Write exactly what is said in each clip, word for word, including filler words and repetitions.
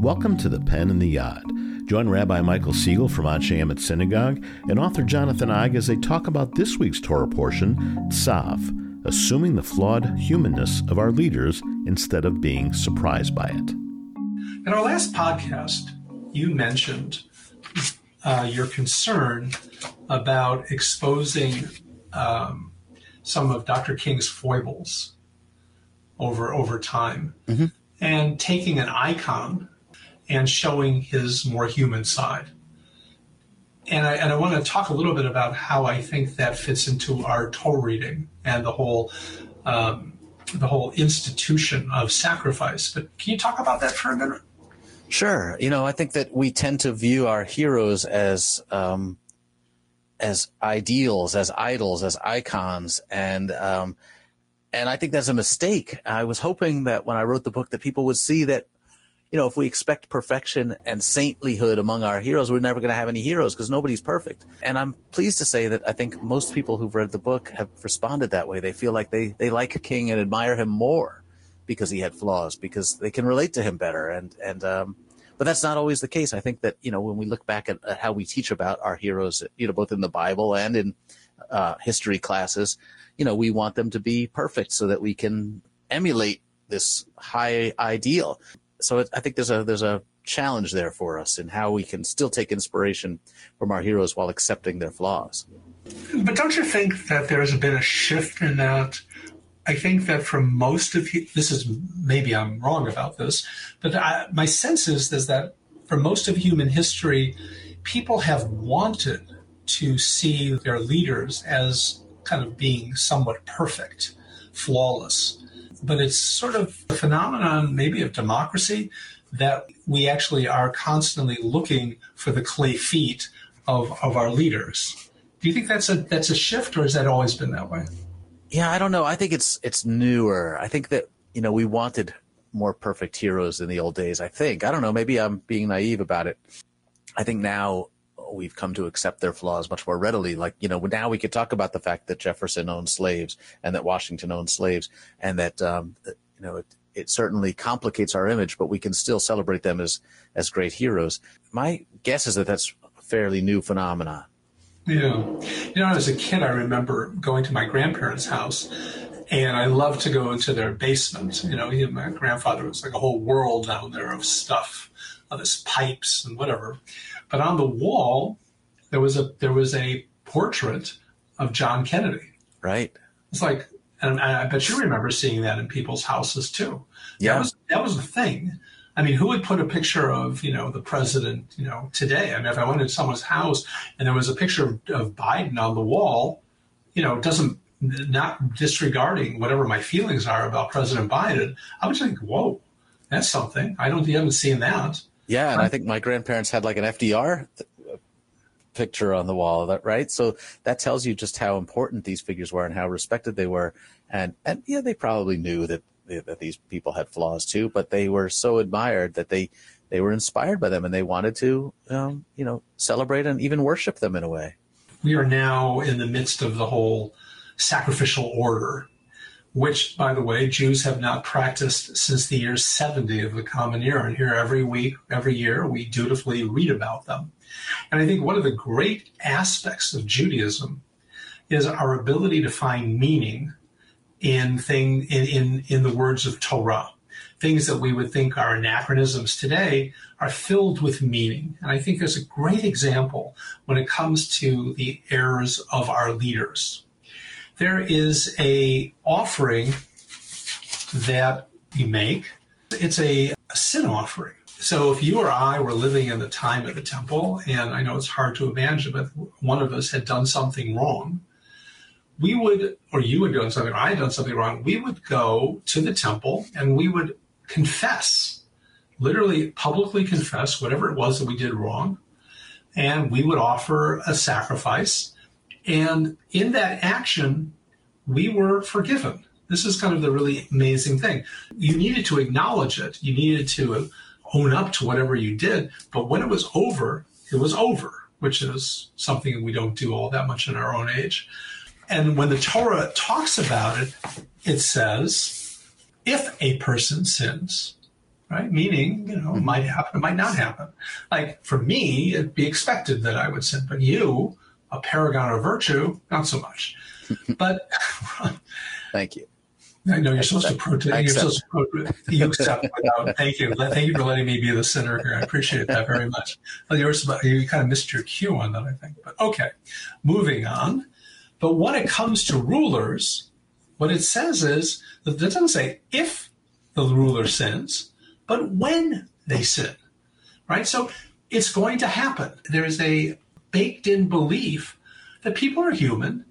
Welcome to The Pen and the Yod. Join Rabbi Michael Siegel from Anshe Emet Synagogue and author Jonathan Eig as they talk about this week's Torah portion, Tzav, assuming the flawed humanness of our leaders instead of being surprised by it. In our last podcast, you mentioned uh, your concern about exposing um, some of Doctor King's foibles over over time, mm-hmm. and taking an icon and showing his more human side. And I, and I want to talk a little bit about how I think that fits into our Torah reading and the whole um, the whole institution of sacrifice. But can you talk about that for a minute? Sure. You know, I think that we tend to view our heroes as um, as ideals, as idols, as icons, and um, and I think that's a mistake. I was hoping that when I wrote the book that people would see that, you know, if we expect perfection and saintlyhood among our heroes, we're never going to have any heroes because nobody's perfect. And I'm pleased to say that I think most people who've read the book have responded that way. They feel like they, they like King and admire him more because he had flaws, because they can relate to him better. And, and, um, but that's not always the case. I think that, you know, when we look back at, at how we teach about our heroes, you know, both in the Bible and in uh, history classes, you know, we want them to be perfect so that we can emulate this high ideal. So it, I think there's a there's a challenge there for us in how we can still take inspiration from our heroes while accepting their flaws. But don't you think that there's been a shift in that? I think that for most of you, this is, maybe I'm wrong about this, but I, my sense is, is that for most of human history, people have wanted to see their leaders as kind of being somewhat perfect, flawless. But it's sort of a phenomenon maybe of democracy that we actually are constantly looking for the clay feet of, of our leaders. Do you think that's a that's a shift, or has that always been that way? Yeah, I don't know. I think it's it's newer. I think that, you know, we wanted more perfect heroes in the old days, I think. I don't know. Maybe I'm being naive about it. I think now we've come to accept their flaws much more readily. Like, you know, now we could talk about the fact that Jefferson owned slaves and that Washington owned slaves, and that, um, you know, it, it certainly complicates our image, but we can still celebrate them as, as great heroes. My guess is that that's a fairly new phenomenon. Yeah. You know, as a kid, I remember going to my grandparents' house, and I loved to go into their basement. You know, he, my grandfather was like a whole world down there of stuff, of his pipes and whatever. But on the wall, there was a there was a portrait of John Kennedy. Right. It's like, and I bet you remember seeing that in people's houses too. Yeah. That was that was the thing. I mean, who would put a picture of, you know, the president, you know, today? I mean, if I went to someone's house and there was a picture of, of Biden on the wall, you know, it doesn't, not disregarding whatever my feelings are about President Biden, I would think, whoa, that's something. I don't, you haven't seen that. Yeah, and I think my grandparents had like an F D R picture on the wall, that right? So that tells you just how important these figures were and how respected they were. And and yeah, they probably knew that that these people had flaws too, but they were so admired that they they were inspired by them, and they wanted to um, you know, celebrate and even worship them in a way. We are now in the midst of the whole sacrificial order, which, by the way, Jews have not practiced since the year seventy of the Common Era. And here every week, every year, we dutifully read about them. And I think one of the great aspects of Judaism is our ability to find meaning in thing in, in, in the words of Torah. Things that we would think are anachronisms today are filled with meaning. And I think there's a great example when it comes to the errors of our leaders. There is a offering that we make. It's a, a sin offering. So if you or I were living in the time of the temple, and I know it's hard to imagine, but one of us had done something wrong, we would, or you had done something, or I had done something wrong, we would go to the temple and we would confess, literally publicly confess whatever it was that we did wrong, and we would offer a sacrifice. And in that action, we were forgiven. This is kind of the really amazing thing. You needed to acknowledge it. You needed to own up to whatever you did. But when it was over, it was over, which is something we don't do all that much in our own age. And when the Torah talks about it, it says, if a person sins, right? Meaning, you know, it might happen, it might not happen. Like for me, it'd be expected that I would sin, but you, a paragon of virtue, not so much. But thank you. I know you're supposed to protect. You're supposed to protect. You accept without. Thank you. Thank you for letting me be the sinner here. I appreciate that very much. Well, you, were, you kind of missed your cue on that, I think. But okay, moving on. But when it comes to rulers, what it says is that it doesn't say if the ruler sins, but when they sin, right? So it's going to happen. There is a baked-in belief that people are human.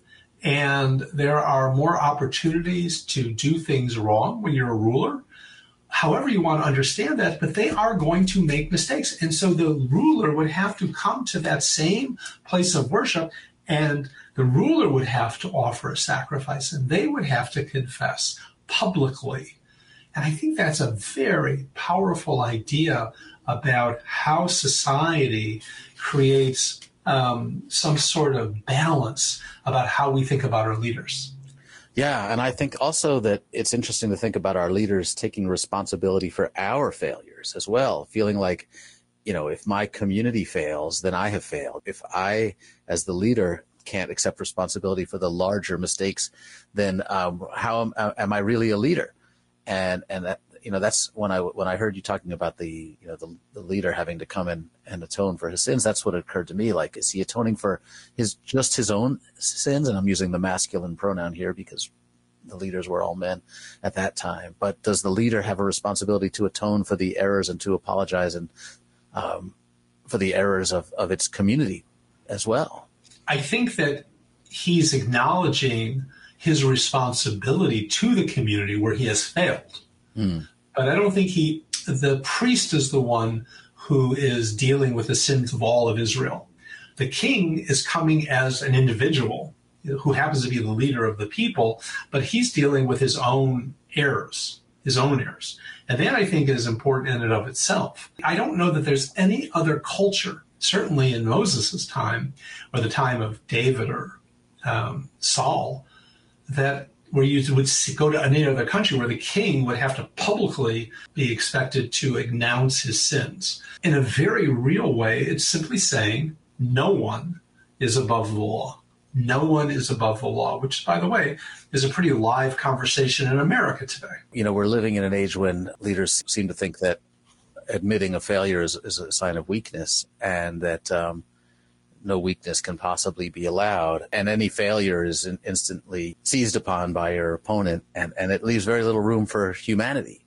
And there are more opportunities to do things wrong when you're a ruler. However you want to understand that, but they are going to make mistakes. And so the ruler would have to come to that same place of worship, and the ruler would have to offer a sacrifice, and they would have to confess publicly. And I think that's a very powerful idea about how society creates Um, some sort of balance about how we think about our leaders. Yeah, and I think also that it's interesting to think about our leaders taking responsibility for our failures as well, feeling like, you know, if my community fails, then I have failed. If I, as the leader, can't accept responsibility for the larger mistakes, then um, how am, am I really a leader? And and that, you know, that's when I when I heard you talking about the you know the, the leader having to come in and atone for his sins. That's what occurred to me. Like, is he atoning for his just his own sins? And I'm using the masculine pronoun here because the leaders were all men at that time. But does the leader have a responsibility to atone for the errors and to apologize and um, for the errors of, of its community as well? I think that he's acknowledging his responsibility to the community where he has failed. Mm. But I don't think he, the priest is the one who is dealing with the sins of all of Israel. The king is coming as an individual who happens to be the leader of the people, but he's dealing with his own errors, his own errors. And that, I think, is important in and of itself. I don't know that there's any other culture, certainly in Moses' time or the time of David or um, Saul, that where you would see, go to any other country where the king would have to publicly be expected to announce his sins. In a very real way, it's simply saying no one is above the law. No one is above the law, which, by the way, is a pretty live conversation in America today. You know, we're living in an age when leaders seem to think that admitting a failure is, is a sign of weakness, and that um, no weakness can possibly be allowed, and any failure is in, instantly seized upon by your opponent, and, and it leaves very little room for humanity.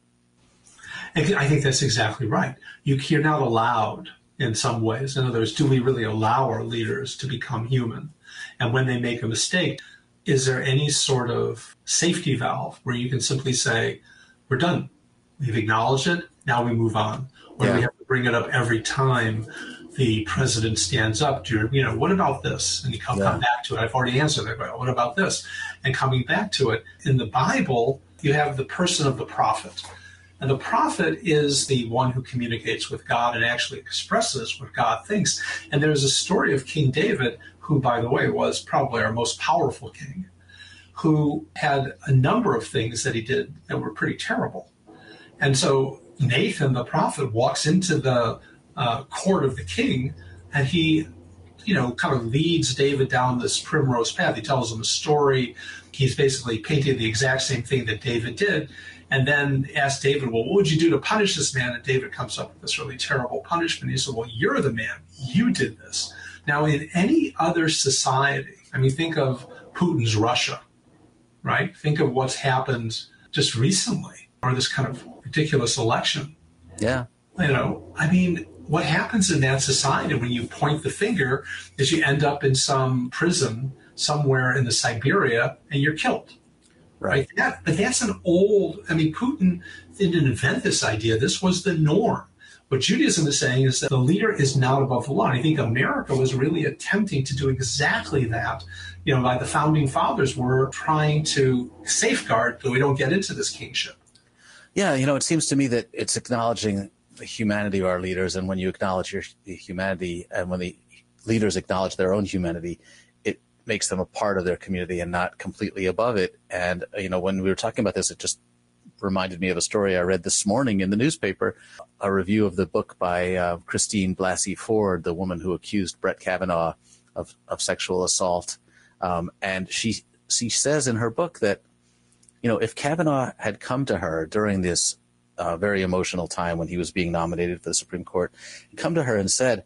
I think that's exactly right. You, you're not allowed in some ways. In other words, do we really allow our leaders to become human? And when they make a mistake, is there any sort of safety valve where you can simply say, we're done. We've acknowledged it. Now we move on. Or yeah. we have to bring it up every time the president stands up to, you know, what about this? And you come, yeah. come back to it. I've already answered that. But what about this? And coming back to it. In the Bible, you have the person of the prophet. And the prophet is the one who communicates with God and actually expresses what God thinks. And there's a story of King David, who, by the way, was probably our most powerful king, who had a number of things that he did that were pretty terrible. And so Nathan, the prophet, walks into the uh, court of the king, and he, you know, kind of leads David down this primrose path. He tells him a story. He's basically painting the exact same thing that David did. And then asked David, well, what would you do to punish this man? And David comes up with this really terrible punishment. He said, well, you're the man. You did this. Now, in any other society, I mean, think of Putin's Russia, right? Think of what's happened just recently, or this kind of ridiculous election. Yeah. You know, I mean, what happens in that society when you point the finger is you end up in some prison somewhere in the Siberia and you're killed. Right. That, but that's an old, I mean, Putin didn't invent this idea. This was the norm. What Judaism is saying is that the leader is not above the law. And I think America was really attempting to do exactly that. You know, by the founding fathers were trying to safeguard that we don't get into this kingship. Yeah, you know, it seems to me that it's acknowledging the humanity of our leaders. And when you acknowledge your humanity, and when the leaders acknowledge their own humanity, makes them a part of their community and not completely above it. And, you know, when we were talking about this, it just reminded me of a story I read this morning in the newspaper, a review of the book by uh, Christine Blasey Ford, the woman who accused Brett Kavanaugh of, of sexual assault. Um, and she she says in her book that, you know, if Kavanaugh had come to her during this uh, very emotional time when he was being nominated for the Supreme Court, come to her and said,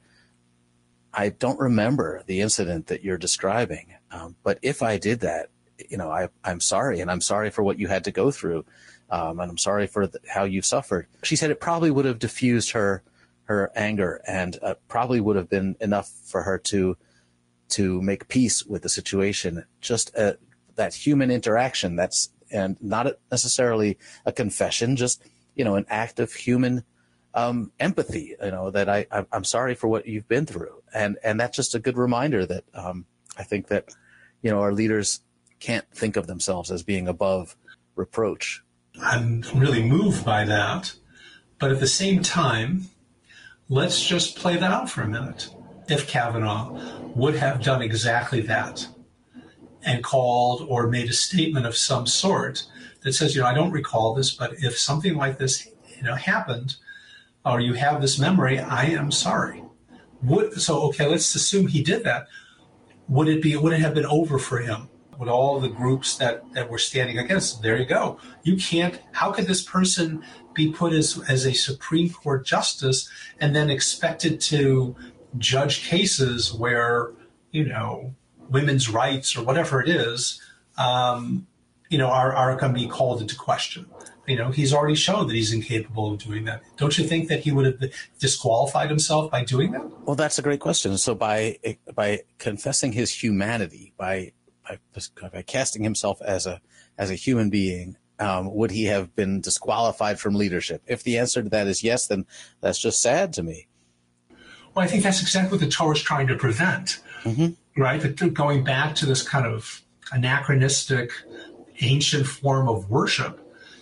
I don't remember the incident that you're describing, um, but if I did that, you know, I, I'm sorry, and I'm sorry for what you had to go through, um, and I'm sorry for the, how you've suffered. She said it probably would have diffused her her anger, and uh, probably would have been enough for her to to make peace with the situation. Just uh, that human interaction, that's and not necessarily a confession, just, you know, an act of human um, empathy. You know, that I I'm sorry for what you've been through, and and that's just a good reminder that um, I think that, you know, our leaders can't think of themselves as being above reproach. I'm really moved by that. But at the same time, let's just play that out for a minute. If Kavanaugh would have done exactly that and called or made a statement of some sort that says, you know, I don't recall this, but if something like this, you know, happened, or you have this memory, I am sorry. Would, so, okay, let's assume he did that. Would it be, would it have been over for him? With all the groups that, that were standing against, there you go. You can't, how could this person be put as, as a Supreme Court justice and then expected to judge cases where, you know, women's rights or whatever it is, um, you know, are, are going to be called into question? You know, he's already shown that he's incapable of doing that. Don't you think that he would have disqualified himself by doing that? Well, that's a great question. So by by confessing his humanity, by By, by casting himself as a as a human being, um, would he have been disqualified from leadership? If the answer to that is yes, then that's just sad to me. Well, I think that's exactly what the Torah is trying to prevent, mm-hmm. right? That going back to this kind of anachronistic, ancient form of worship,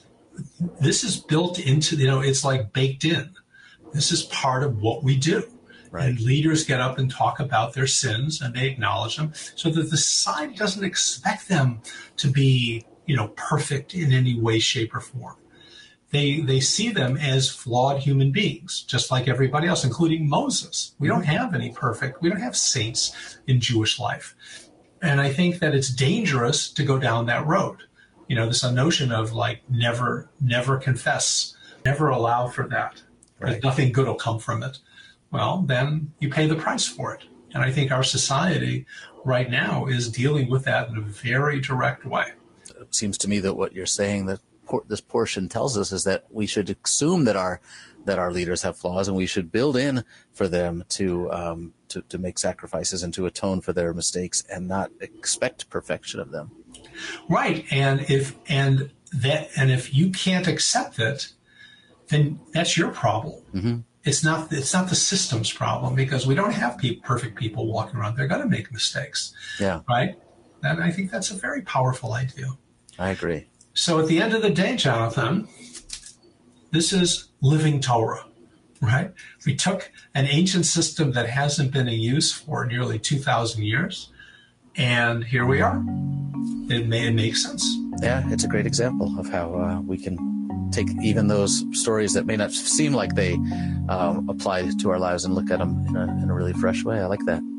this is built into, you know, it's like baked in. This is part of what we do. Right. And leaders get up and talk about their sins, and they acknowledge them, so that the society doesn't expect them to be, you know, perfect in any way, shape, or form. They they see them as flawed human beings, just like everybody else, including Moses. We don't have any perfect, we don't have saints in Jewish life. And I think that it's dangerous to go down that road. You know, this notion of like never, never confess, never allow for that. Right. Nothing good will come from it. Well, then you pay the price for it. And I think our society right now is dealing with that in a very direct way. It seems to me that what you're saying, that por- this portion tells us, is that we should assume that our that our leaders have flaws, and we should build in for them to um, to, to make sacrifices and to atone for their mistakes, and not expect perfection of them. Right, and if and that and if you can't accept it, then that's your problem. Mm-hmm. It's not it's not the system's problem, because we don't have pe- perfect people walking around. They're going to make mistakes. Yeah. Right? And I think that's a very powerful idea. I agree. So at the end of the day, Jonathan, this is living Torah, right? We took an ancient system that hasn't been in use for nearly two thousand years, and here we are. It, may, it makes sense. Yeah, it's a great example of how uh, we can take even those stories that may not seem like they um, apply to our lives and look at them in a, in a really fresh way. I like that.